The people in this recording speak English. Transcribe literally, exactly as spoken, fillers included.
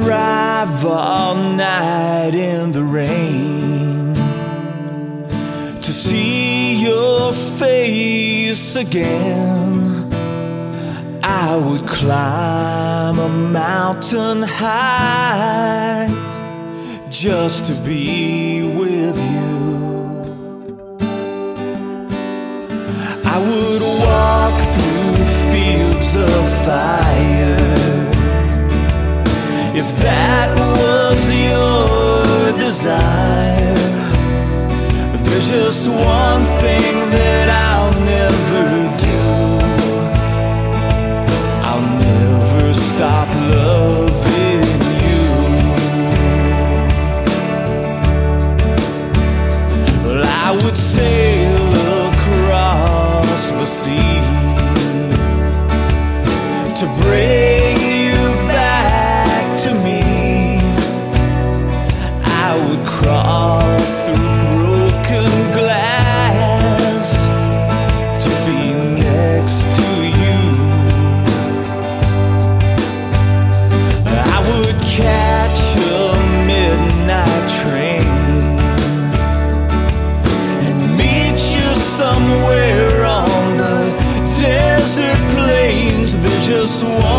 drive all night in the rain to see your face again. I would climb a mountain high just to be with you. I would walk through fields of fire if that was your desire. There's just one thing that I'll never do. I'll never stop loving you. Well, I would sail across the sea to bring you back to me. I would crawl through broken glass to be next to you. I would catch a midnight train and meet you somewhere on the desert plains. There's just one